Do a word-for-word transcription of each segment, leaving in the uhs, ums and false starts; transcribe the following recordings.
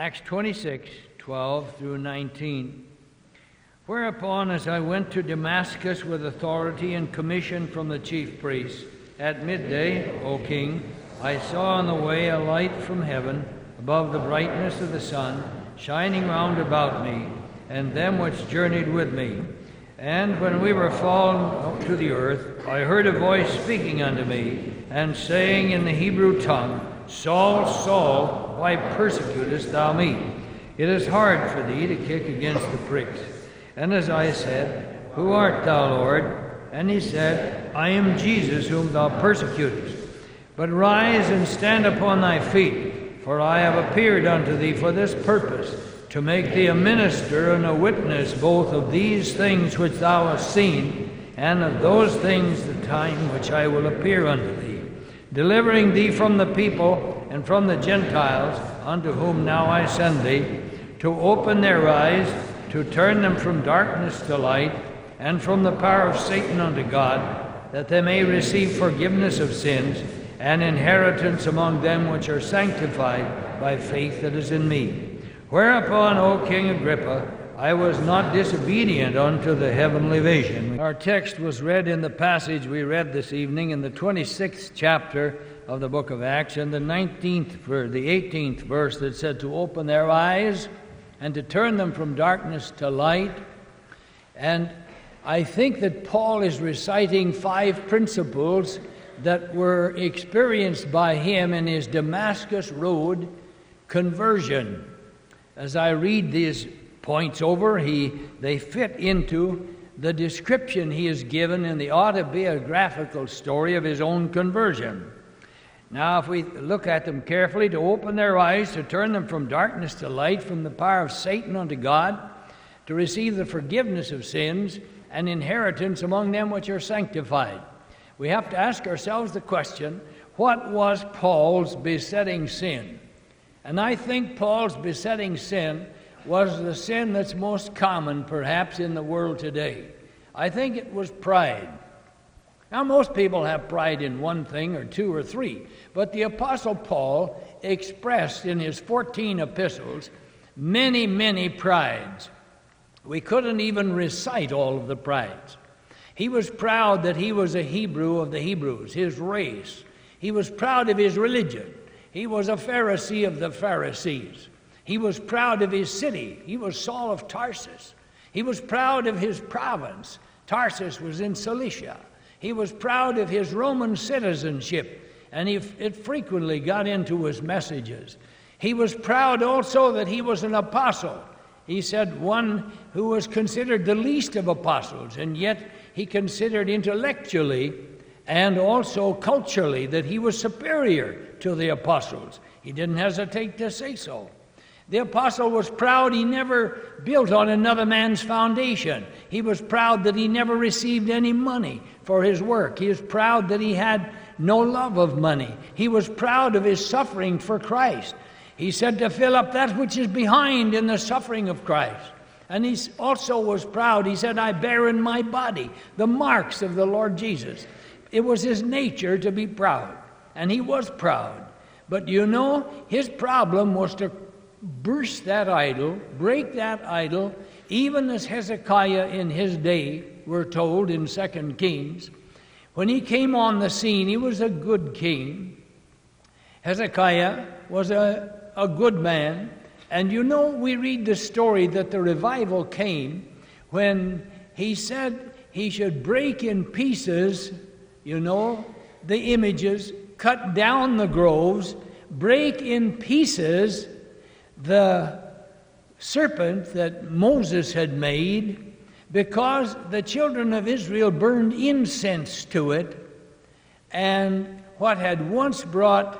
Acts twenty-six, twelve through nineteen. Whereupon, as I went to Damascus with authority and commission from the chief priests, at midday, O king, I saw on the way a light from heaven, above the brightness of the sun, shining round about me, and them which journeyed with me. And when we were fallen to the earth, I heard a voice speaking unto me, and saying in the Hebrew tongue, Saul, Saul, why persecutest thou me? It is hard for thee to kick against the pricks. And as I said, Who art thou, Lord? And he said, I am Jesus whom thou persecutest. But rise and stand upon thy feet, for I have appeared unto thee for this purpose, to make thee a minister and a witness both of these things which thou hast seen, and of those things the time which I will appear unto thee, delivering thee from the people and from the Gentiles, unto whom now I send thee, to open their eyes, to turn them from darkness to light, and from the power of Satan unto God, that they may receive forgiveness of sins, and inheritance among them which are sanctified by faith that is in me. Whereupon, O King Agrippa, I was not disobedient unto the heavenly vision. Our text was read in the passage we read this evening in the twenty-sixth chapter of the book of Acts, and the nineteenth verse, the eighteenth verse that said to open their eyes and to turn them from darkness to light. And I think that Paul is reciting five principles that were experienced by him in his Damascus Road conversion. As I read these points over, he they fit into the description he has given in the autobiographical story of his own conversion. Now, if we look at them carefully, to open their eyes, to turn them from darkness to light, from the power of Satan unto God, to receive the forgiveness of sins and inheritance among them which are sanctified. We have to ask ourselves the question, what was Paul's besetting sin? And I think Paul's besetting sin was the sin that's most common, perhaps, in the world today. I think it was pride. Now, most people have pride in one thing or two or three, but the Apostle Paul expressed in his fourteen epistles many, many prides. We couldn't even recite all of the prides. He was proud that he was a Hebrew of the Hebrews, his race. He was proud of his religion. He was a Pharisee of the Pharisees. He was proud of his city. He was Saul of Tarsus. He was proud of his province. Tarsus was in Cilicia. He was proud of his Roman citizenship, and he, it frequently got into his messages. He was proud also that he was an apostle. He said one who was considered the least of apostles, and yet he considered intellectually and also culturally that he was superior to the apostles. He didn't hesitate to say so. The apostle was proud he never built on another man's foundation. He was proud that he never received any money for his work. He was proud that he had no love of money. He was proud of his suffering for Christ. He said to fill up that which is behind in the suffering of Christ. And he also was proud. He said, I bear in my body the marks of the Lord Jesus. It was his nature to be proud, and he was proud. But you know, his problem was to burst that idol, break that idol, even as Hezekiah in his day, we're told in Second Kings. When he came on the scene, he was a good king. Hezekiah was a, a good man. And you know, we read the story that the revival came when he said he should break in pieces, you know, the images, cut down the groves, break in pieces the serpent that Moses had made, because the children of Israel burned incense to it, and what had once brought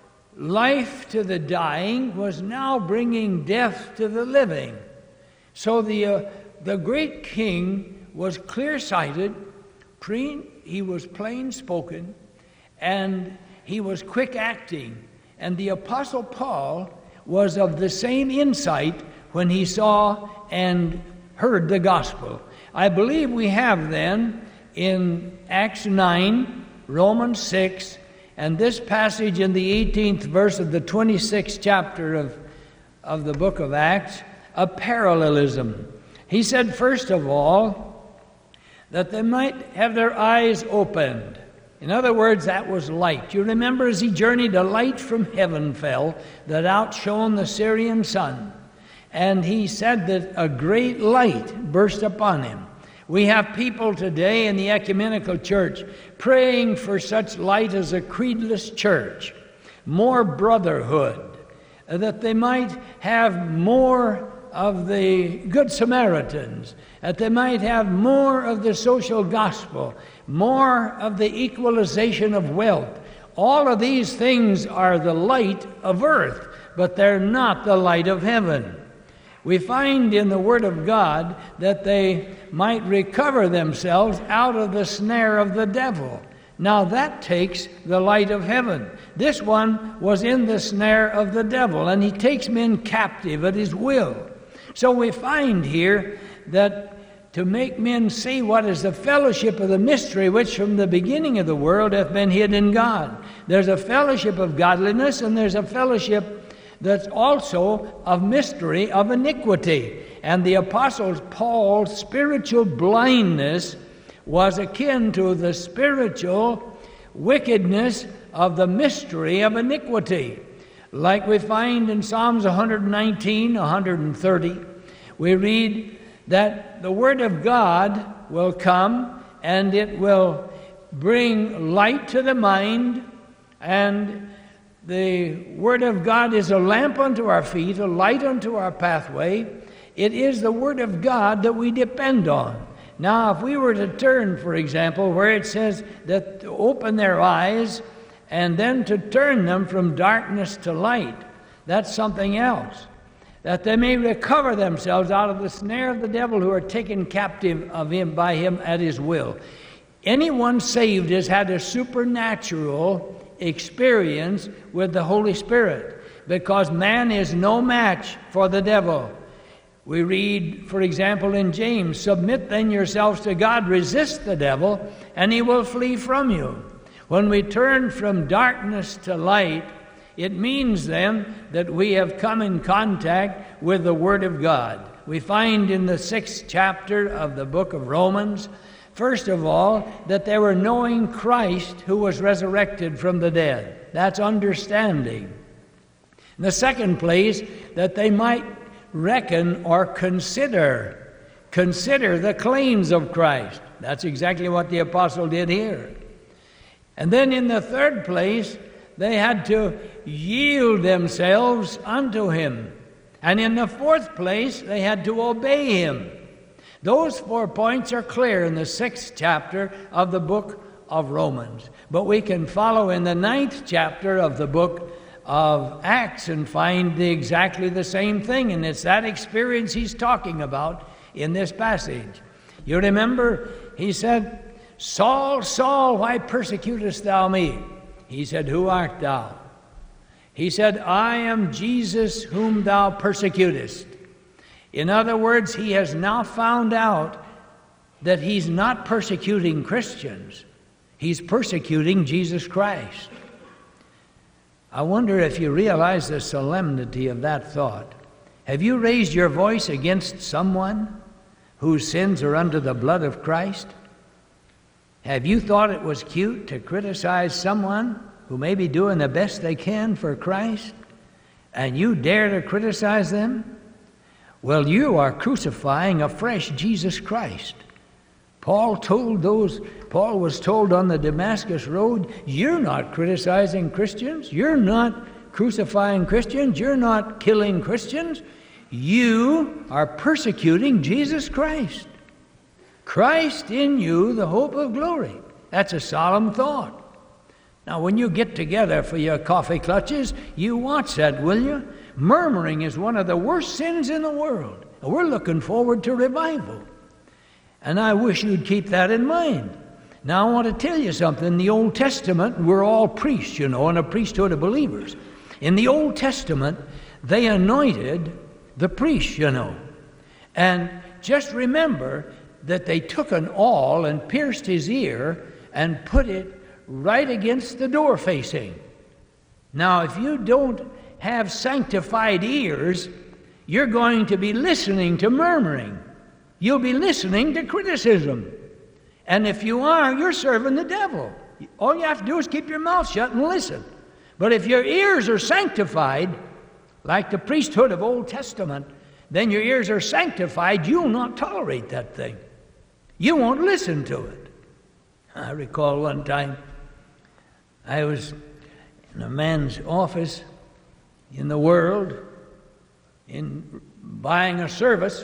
life to the dying was now bringing death to the living. So the uh, the great king was clear-sighted, pre- he was plain-spoken, and he was quick-acting. And the Apostle Paul was of the same insight when he saw and heard the gospel. I believe we have then in Acts nine, Romans six, and this passage in the eighteenth verse of the twenty-sixth chapter of of the book of Acts a parallelism. He said, first of all, that they might have their eyes opened. In other words, that was light. You remember as he journeyed, a light from heaven fell that outshone the Syrian sun. And he said that a great light burst upon him. We have people today in the ecumenical church praying for such light as a creedless church, more brotherhood, that they might have more of the Good Samaritans, that they might have more of the social gospel, more of the equalization of wealth. All of these things are the light of earth, but they're not the light of heaven. We find in the Word of God that they might recover themselves out of the snare of the devil. Now that takes the light of heaven. This one was in the snare of the devil, and he takes men captive at his will. So we find here that to make men see what is the fellowship of the mystery which from the beginning of the world hath been hid in God. There's a fellowship of godliness, and there's a fellowship that's also of mystery of iniquity. And the Apostle Paul's spiritual blindness was akin to the spiritual wickedness of the mystery of iniquity. Like we find in Psalms one nineteen, one thirty, we read that the Word of God will come and it will bring light to the mind, and the Word of God is a lamp unto our feet, a light unto our pathway. It is the Word of God that we depend on. Now, if we were to turn, for example, where it says that to open their eyes and then to turn them from darkness to light, that's something else. That they may recover themselves out of the snare of the devil, who are taken captive of him by him at his will. Anyone saved has had a supernatural experience with the Holy Spirit, because man is no match for the devil. We read, for example, in James, submit then yourselves to God, resist the devil, and he will flee from you. When we turn from darkness to light, it means then that we have come in contact with the Word of God. We find in the sixth chapter of the book of Romans, first of all, that they were knowing Christ who was resurrected from the dead. That's understanding. In the second place, that they might reckon or consider, consider the claims of Christ. That's exactly what the apostle did here. And then in the third place, they had to yield themselves unto him. And in the fourth place, they had to obey him. Those four points are clear in the sixth chapter of the book of Romans. But we can follow in the ninth chapter of the book of Acts and find the, exactly the same thing. And it's that experience he's talking about in this passage. You remember, he said, Saul, Saul, why persecutest thou me? He said, who art thou? He said, I am Jesus whom thou persecutest. In other words, he has now found out that he's not persecuting Christians. He's persecuting Jesus Christ. I wonder if you realize the solemnity of that thought. Have you raised your voice against someone whose sins are under the blood of Christ? Have you thought it was cute to criticize someone who may be doing the best they can for Christ, and you dare to criticize them? Well, you are crucifying a fresh Jesus Christ. Paul told those, Paul was told on the Damascus road, you're not criticizing Christians, you're not crucifying Christians, you're not killing Christians, you are persecuting Jesus Christ. Christ in you, the hope of glory. That's a solemn thought. Now, when you get together for your coffee clutches, you watch that, will you? Murmuring is one of the worst sins in the world. We're looking forward to revival. And I wish you'd keep that in mind. Now, I want to tell you something. In the Old Testament, we're all priests, you know, and a priesthood of believers. In the Old Testament, they anointed the priests, you know. And just remember that they took an awl and pierced his ear and put it right against the door facing. Now, if you don't have sanctified ears, you're going to be listening to murmuring. You'll be listening to criticism. And if you are, you're serving the devil. All you have to do is keep your mouth shut and listen. But if your ears are sanctified, like the priesthood of Old Testament, then your ears are sanctified. You'll not tolerate that thing. You won't listen to it. I recall one time I was in a man's office in the world, in buying a service,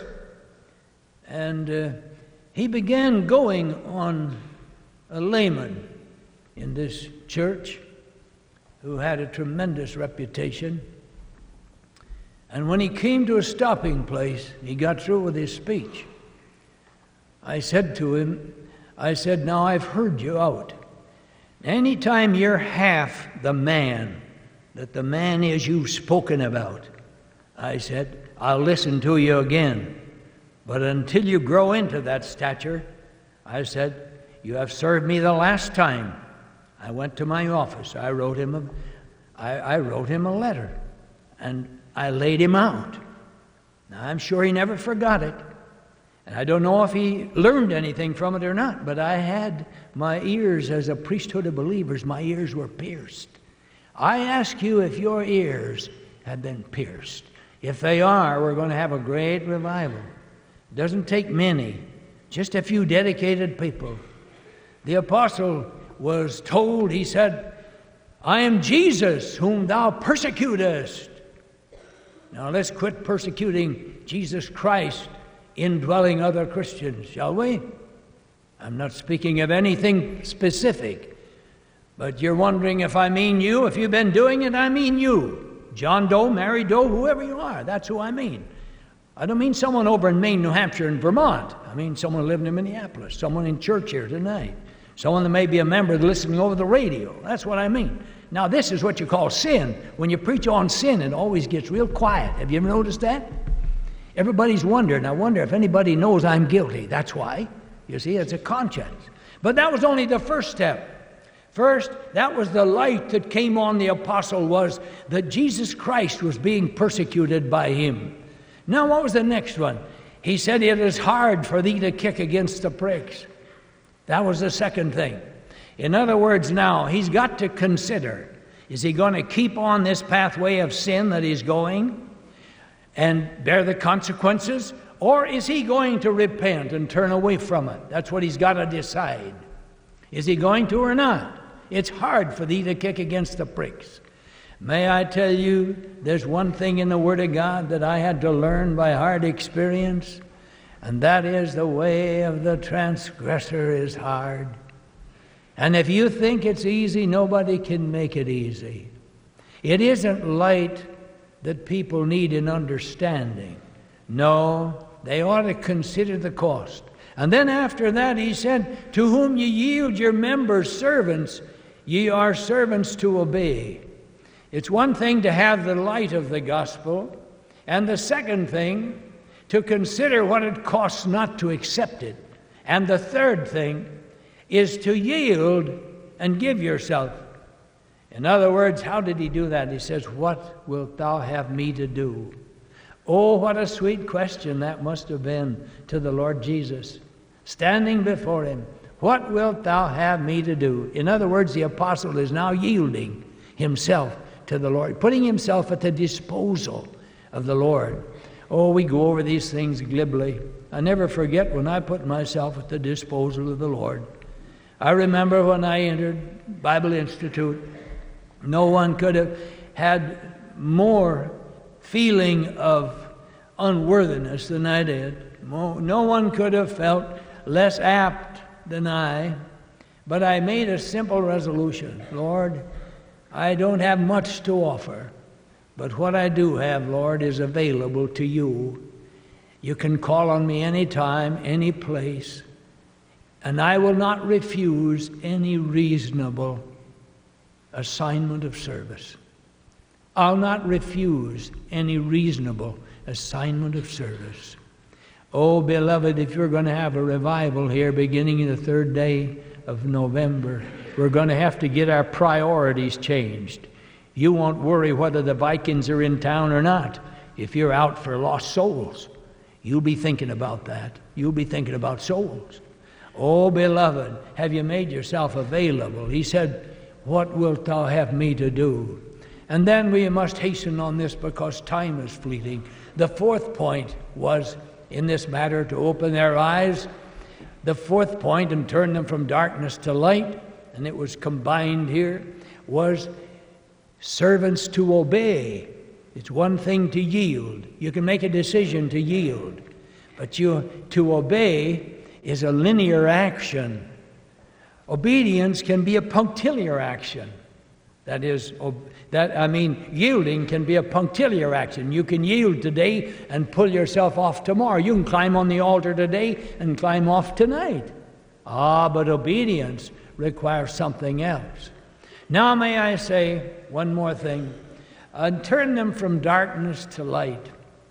and uh, he began going on a layman in this church who had a tremendous reputation. And when he came to a stopping place, he got through with his speech. I said to him, I said, now I've heard you out. Anytime you're half the man that the man is you've spoken about, I said, I'll listen to you again. But until you grow into that stature, I said, you have served me the last time. I went to my office. I wrote him a, I, I wrote him a letter, and I laid him out. Now, I'm sure he never forgot it. And I don't know if he learned anything from it or not, but I had my ears, as a priesthood of believers, my ears were pierced. I ask you if your ears have been pierced. If they are, we're going to have a great revival. It doesn't take many, just a few dedicated people. The apostle was told, he said, I am Jesus whom thou persecutest. Now let's quit persecuting Jesus Christ, indwelling other Christians, shall we? I'm not speaking of anything specific, but you're wondering if I mean you. If you've been doing it, I mean you. John Doe, Mary Doe, whoever you are, that's who I mean. I don't mean someone over in Maine, New Hampshire, and Vermont. I mean someone living in Minneapolis, someone in church here tonight, someone that may be a member listening over the radio. That's what I mean. Now, this is what you call sin. When you preach on sin, it always gets real quiet. Have you ever noticed that? Everybody's wondering. I wonder if anybody knows I'm guilty. That's why. You see, it's a conscience. But that was only the first step. First, that was the light that came on the apostle, was that Jesus Christ was being persecuted by him. Now, what was the next one? He said, it is hard for thee to kick against the pricks. That was the second thing. In other words, now, he's got to consider, is he going to keep on this pathway of sin that he's going and bear the consequences? Or is he going to repent and turn away from it? That's what he's got to decide. Is he going to or not? It's hard for thee to kick against the pricks. May I tell you, there's one thing in the Word of God that I had to learn by hard experience, and that is the way of the transgressor is hard. And if you think it's easy, nobody can make it easy. It isn't light that people need in understanding. No, they ought to consider the cost. And then after that he said, to whom ye yield your members servants, ye are servants to obey. It's one thing to have the light of the gospel, and the second thing, to consider what it costs not to accept it. And the third thing is to yield and give yourself. In other words, how did he do that? He says, what wilt thou have me to do? Oh, what a sweet question that must have been to the Lord Jesus, standing before him. What wilt thou have me to do? In other words, the apostle is now yielding himself to the Lord, putting himself at the disposal of the Lord. Oh, we go over these things glibly. I never forget when I put myself at the disposal of the Lord. I remember when I entered Bible Institute, no one could have had more feeling of unworthiness than I did. No one could have felt less apt than I. But I made a simple resolution. Lord, I don't have much to offer, but what I do have, Lord, is available to you. You can call on me anytime, any place, and I will not refuse any reasonable assignment of service. I'll not refuse any reasonable assignment of service. Oh, beloved, if you're going to have a revival here beginning in the third day of November, we're going to have to get our priorities changed. You won't worry whether the Vikings are in town or not. if you're out for lost souls, you'll be thinking about that. You'll be thinking about souls. Oh, beloved, have you made yourself available? He said, what wilt thou have me to do? And then we must hasten on this because time is fleeting. The fourth point was in this matter to open their eyes. The fourth point, and turn them from darkness to light, and it was combined here, was servants to obey. It's one thing to yield. You can make a decision to yield, but you to obey is a linear action. Obedience can be a punctiliar action. That is, that I mean, yielding can be a punctiliar action. You can yield today and pull yourself off tomorrow. You can climb on the altar today and climb off tonight. Ah, but obedience requires something else. Now may I say one more thing, and turn them from darkness to light.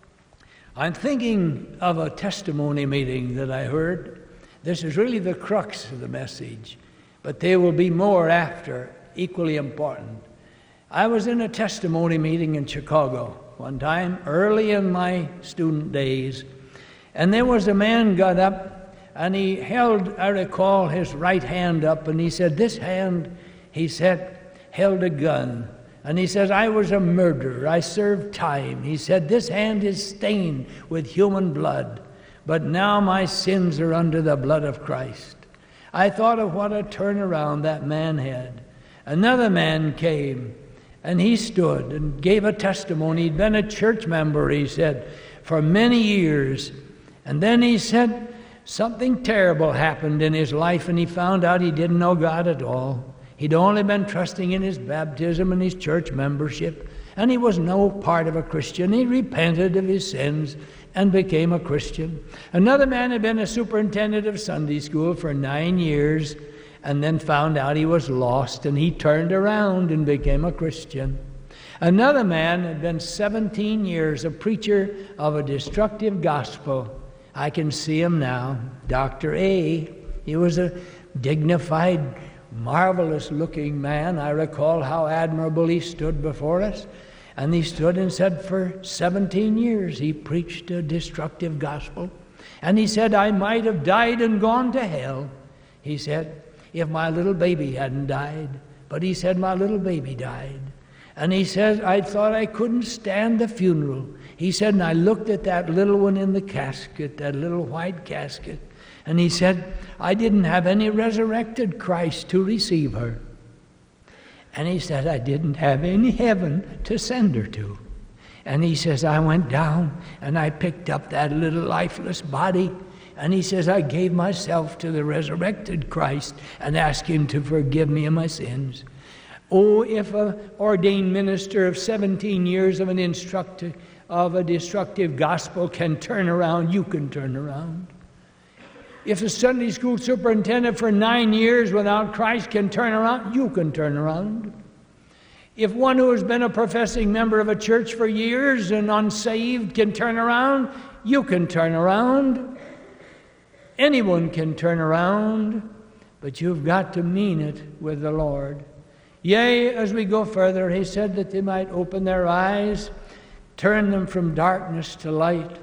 I'm thinking of a testimony meeting that I heard. This is really the crux of the message, but there will be more after, equally important. I was in a testimony meeting in Chicago one time, early in my student days, and there was a man got up, and he held, I recall, his right hand up, and he said, this hand, he said, held a gun. And he says, I was a murderer. I served time. He said, this hand is stained with human blood, but now my sins are under the blood of Christ. I thought of what a turnaround that man had. Another man came, and he stood and gave a testimony. He'd been a church member, he said, for many years. And then he said something terrible happened in his life, and he found out he didn't know God at all. He'd only been trusting in his baptism and his church membership, and he was no part of a Christian. He repented of his sins and became a Christian. Another man had been a superintendent of Sunday school for nine years and then found out he was lost, and he turned around and became a Christian. Another man had been seventeen years a preacher of a destructive gospel. I can see him now, Doctor A. He was a dignified, marvelous-looking man. I recall how admirable he stood before us. And he stood and said for seventeen years he preached a destructive gospel. And he said, I might have died and gone to hell, he said, if my little baby hadn't died. But he said, my little baby died. And he says, I thought I couldn't stand the funeral. He said, and I looked at that little one in the casket, that little white casket, and he said, I didn't have any resurrected Christ to receive her. And he said, I didn't have any heaven to send her to. And he says, I went down and I picked up that little lifeless body. And he says, I gave myself to the resurrected Christ and asked him to forgive me of my sins. Oh, if an ordained minister of seventeen years of an instructor of a destructive gospel can turn around, you can turn around. If a Sunday school superintendent for nine years without Christ can turn around, you can turn around. If one who has been a professing member of a church for years and unsaved can turn around, you can turn around. Anyone can turn around, but you've got to mean it with the Lord. Yea, as we go further, he said that they might open their eyes, turn them from darkness to light.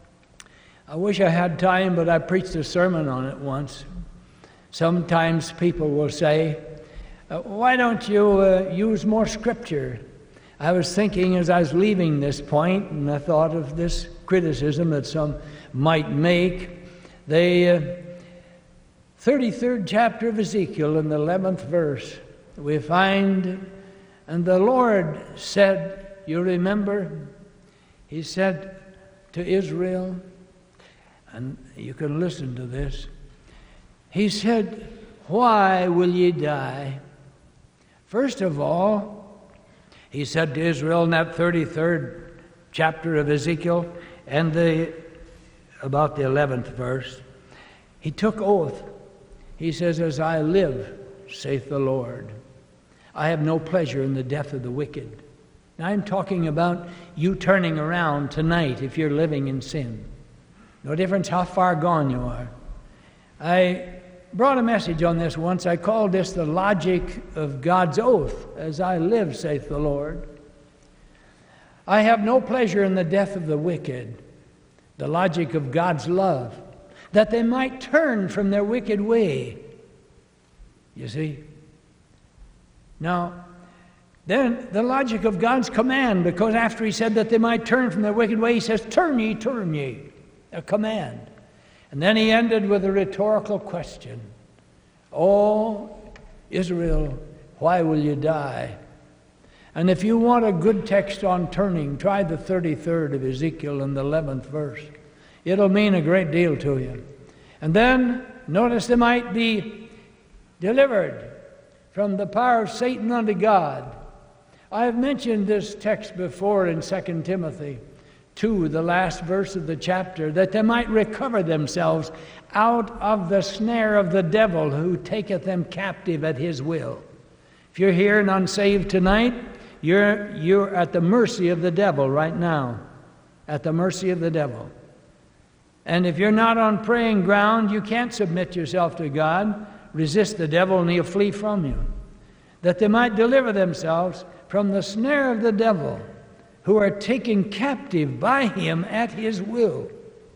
I wish I had time, but I preached a sermon on it once. Sometimes people will say, uh, why don't you uh, use more scripture? I was thinking as I was leaving this point, and I thought of this criticism that some might make. The uh, thirty-third chapter of Ezekiel in the eleventh verse, we find, and the Lord said, you remember, he said to Israel, and you can listen to this. He said, why will ye die? First of all, he said to Israel in that thirty-third chapter of Ezekiel, and the about the eleventh verse, he took oath. He says, as I live, saith the Lord, I have no pleasure in the death of the wicked. Now I'm talking about you turning around tonight if you're living in sin. No difference how far gone you are. I brought a message on this once. I called this the logic of God's oath. As I live, saith the Lord. I have no pleasure in the death of the wicked, the logic of God's love, that they might turn from their wicked way. You see? Now, then the logic of God's command, because after he said that they might turn from their wicked way, he says, turn ye, turn ye, a command. And then he ended with a rhetorical question. Oh, Israel, why will you die? And if you want a good text on turning, try the thirty-third of Ezekiel in the eleventh verse. It'll mean a great deal to you. And then, notice they might be delivered from the power of Satan unto God. I have mentioned this text before in Second Timothy two, the last verse of the chapter, that they might recover themselves out of the snare of the devil who taketh them captive at his will. If you're here and unsaved tonight, you're, you're at the mercy of the devil right now, at the mercy of the devil. And if you're not on praying ground, you can't submit yourself to God. Resist the devil and he'll flee from you. That they might deliver themselves from the snare of the devil, who are taken captive by him at his will.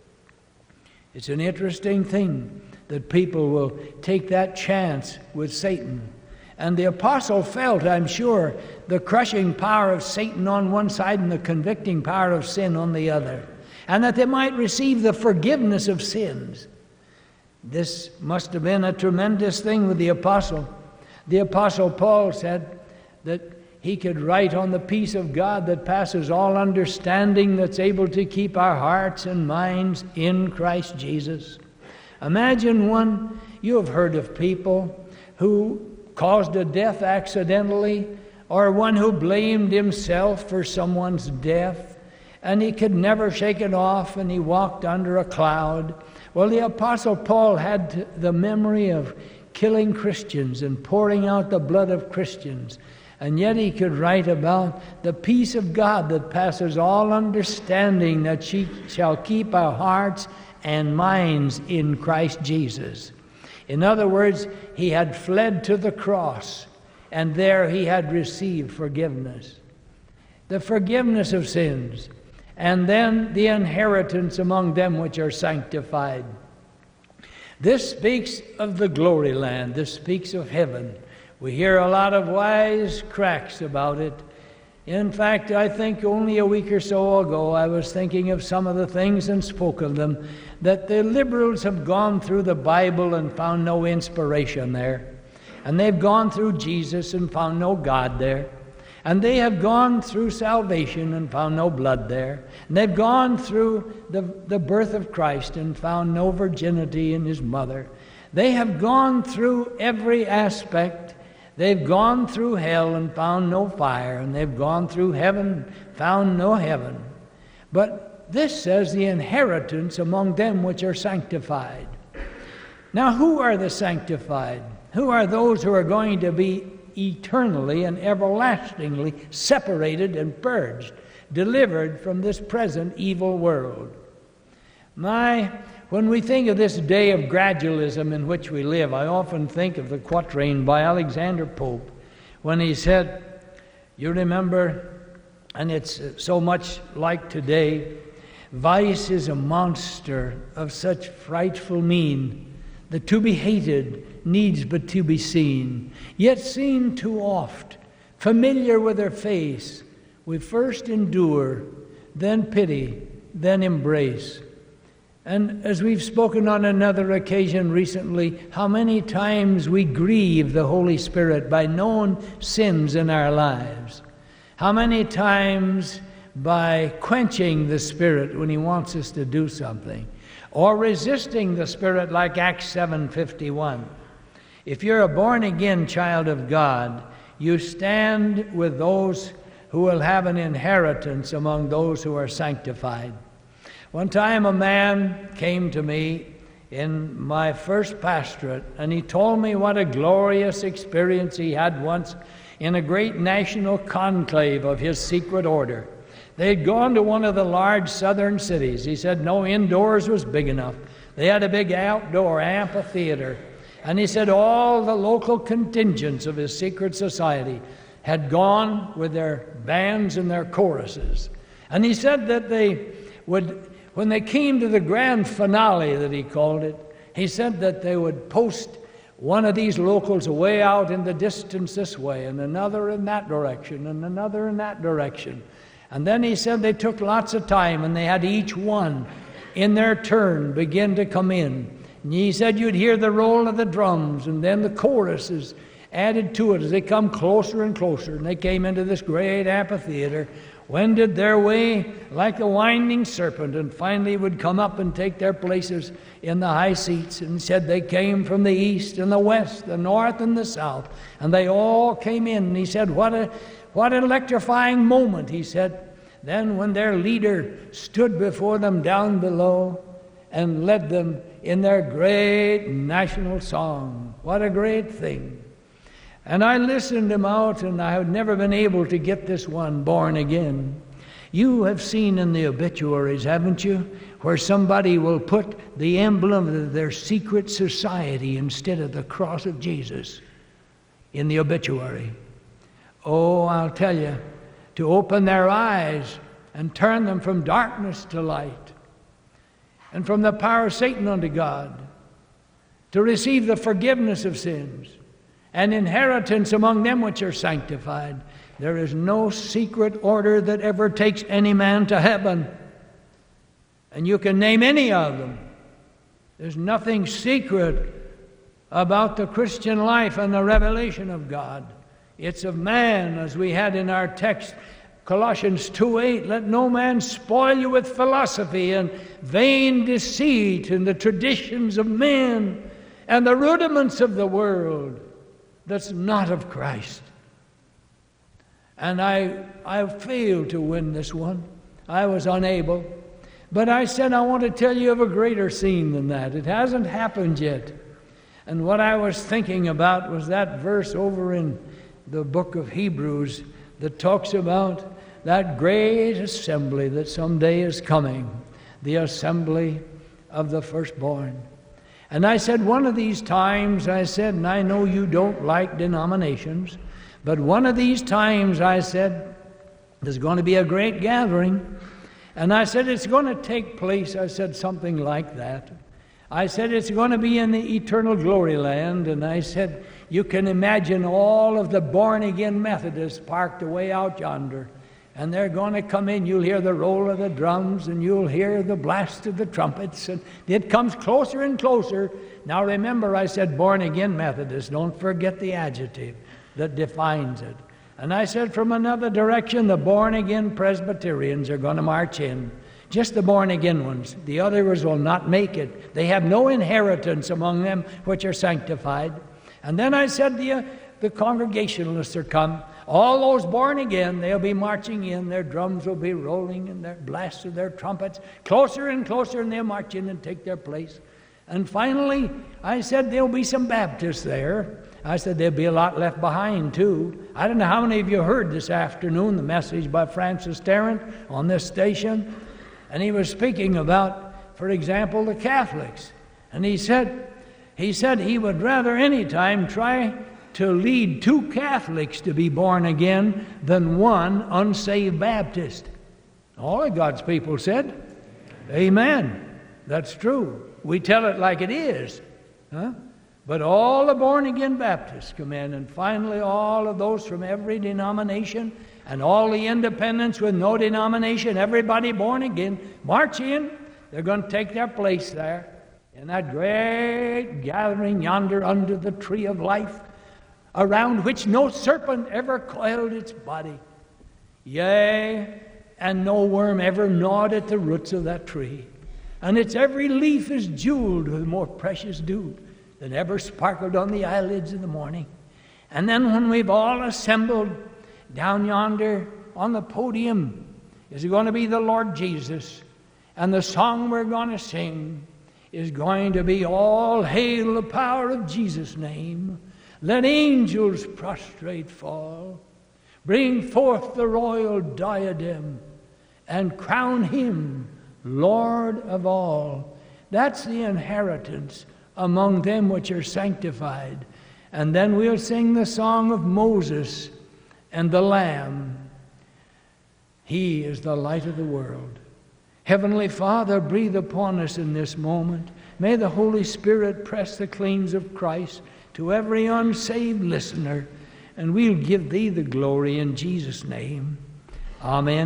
It's an interesting thing that people will take that chance with Satan. And the apostle felt, I'm sure, the crushing power of Satan on one side and the convicting power of sin on the other, and that they might receive the forgiveness of sins. This must have been a tremendous thing with the apostle. The apostle Paul said that he could write on the peace of God that passes all understanding, that's able to keep our hearts and minds in Christ Jesus. Imagine one, you have heard of people who caused a death accidentally, or one who blamed himself for someone's death, and he could never shake it off, and he walked under a cloud. Well, the apostle Paul had the memory of killing Christians and pouring out the blood of Christians. And yet he could write about the peace of God that passes all understanding, that she shall keep our hearts and minds in Christ Jesus. In other words, he had fled to the cross, and there he had received forgiveness. The forgiveness of sins, and then the inheritance among them which are sanctified. This speaks of the glory land. This speaks of heaven. We hear a lot of wise cracks about it. In fact, I think only a week or so ago I was thinking of some of the things and spoke of them, that the liberals have gone through the Bible and found no inspiration there. And they've gone through Jesus and found no God there. And they have gone through salvation and found no blood there. And they've gone through the, the birth of Christ and found no virginity in his mother. They have gone through every aspect. They've gone through hell and found no fire, and they've gone through heaven, found no heaven. But this says the inheritance among them which are sanctified. Now, who are the sanctified? Who are those who are going to be eternally and everlastingly separated and purged, delivered from this present evil world? My When we think of this day of gradualism in which we live, I often think of the quatrain by Alexander Pope when he said, you remember, and it's so much like today, vice is a monster of such frightful mien that to be hated needs but to be seen. Yet seen too oft, familiar with her face, we first endure, then pity, then embrace. And as we've spoken on another occasion recently, how many times we grieve the Holy Spirit by known sins in our lives. How many times by quenching the Spirit when he wants us to do something, or resisting the Spirit like Acts seven fifty-one. If you're a born-again child of God, you stand with those who will have an inheritance among those who are sanctified. One time a man came to me in my first pastorate, and he told me what a glorious experience he had once in a great national conclave of his secret order. They had gone to one of the large southern cities. He said no indoors was big enough. They had a big outdoor amphitheater. And he said all the local contingents of his secret society had gone with their bands and their choruses. And he said that they would, when they came to the grand finale that he called it, he said that they would post one of these locals away out in the distance this way, and another in that direction, and another in that direction. And then he said they took lots of time, and they had each one in their turn begin to come in. And he said you'd hear the roll of the drums, and then the choruses added to it as they come closer and closer. And they came into this great amphitheater, wended their way like a winding serpent, and finally would come up and take their places in the high seats. And said they came from the east and the west, the north and the south, and they all came in. And he said, what a what an electrifying moment, he said. Then when their leader stood before them down below and led them in their great national song. What a great thing. And I listened him out, and I had never been able to get this one, Born Again. You have seen in the obituaries, haven't you, where somebody will put the emblem of their secret society instead of the cross of Jesus in the obituary. Oh, I'll tell you, to open their eyes and turn them from darkness to light, and from the power of Satan unto God, to receive the forgiveness of sins, and inheritance among them which are sanctified. There is no secret order that ever takes any man to heaven. And you can name any of them. There's nothing secret about the Christian life and the revelation of God. It's of man, as we had in our text, Colossians two eight, let no man spoil you with philosophy and vain deceit and the traditions of men and the rudiments of the world that's not of Christ. And I, I failed to win this one. I was unable. But I said, I want to tell you of a greater scene than that. It hasn't happened yet. And what I was thinking about was that verse over in the book of Hebrews that talks about that great assembly that someday is coming, the assembly of the firstborn. And I said, one of these times, I said, and I know you don't like denominations, but one of these times, I said, there's going to be a great gathering. And I said, it's going to take place, I said, something like that. I said, it's going to be in the eternal glory land. And I said, you can imagine all of the born-again Methodists parked away out yonder. And they're going to come in. You'll hear the roll of the drums, and you'll hear the blast of the trumpets. And it comes closer and closer. Now remember, I said born-again Methodists. Don't forget the adjective that defines it. And I said from another direction, the born-again Presbyterians are going to march in. Just the born-again ones. The others will not make it. They have no inheritance among them which are sanctified. And then I said the, uh, the Congregationalists are come. All those born again, they'll be marching in. Their drums will be rolling, and their blasts of their trumpets closer and closer, and they'll march in and take their place. And finally, I said there'll be some Baptists there. I said there'll be a lot left behind, too. I don't know how many of you heard this afternoon the message by Francis Tarrant on this station. And he was speaking about, for example, the Catholics. And he said, he said he would rather any time try to lead two Catholics to be born again than one unsaved Baptist. All of God's people said, amen. That's true. We tell it like it is. Huh? But all the born-again Baptists come in, and finally all of those from every denomination and all the independents with no denomination, everybody born again, march in. They're going to take their place there in that great gathering yonder under the tree of life, around which no serpent ever coiled its body. Yea, and no worm ever gnawed at the roots of that tree. And its every leaf is jeweled with more precious dew than ever sparkled on the eyelids in the morning. And then when we've all assembled down yonder on the podium is going to be the Lord Jesus. And the song we're going to sing is going to be all hail the power of Jesus' name. Let angels prostrate fall. Bring forth the royal diadem and crown him Lord of all. That's the inheritance among them which are sanctified. And then we'll sing the song of Moses and the Lamb. He is the light of the world. Heavenly Father, breathe upon us in this moment. May the Holy Spirit press the claims of Christ to every unsaved listener, and we'll give thee the glory in Jesus' name. Amen.